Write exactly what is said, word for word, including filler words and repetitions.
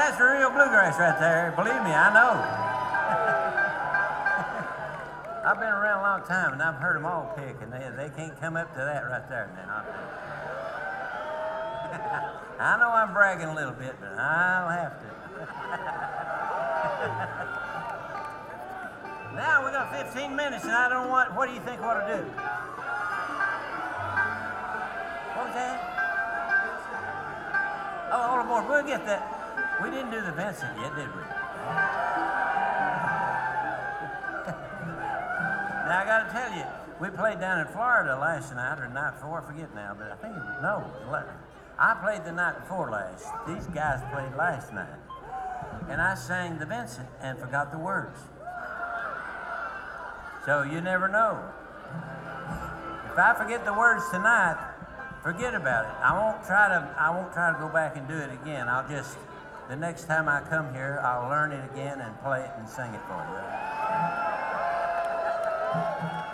that's the real bluegrass right there. Believe me, I know. I've been around a long time, and I've heard them all pick, and they, they can't come up to that right there, man. I'll tell you. I know I'm bragging a little bit, but I'll have to. Now we got fifteen minutes, and I don't want. What do you think we ought to do? What was that? Oh, hold on more. We'll get that. We didn't do the Vincent yet, did we? Now I got to tell you, we played down in Florida last night or the night before. I forget now, but I think it was, no. I played the night before last. These guys played last night, and I sang the Vincent and forgot the words. So you never know. If I forget the words tonight, forget about it. I won't try to. I won't try to go back and do it again. I'll just the next time I come here, I'll learn it again and play it and sing it for you.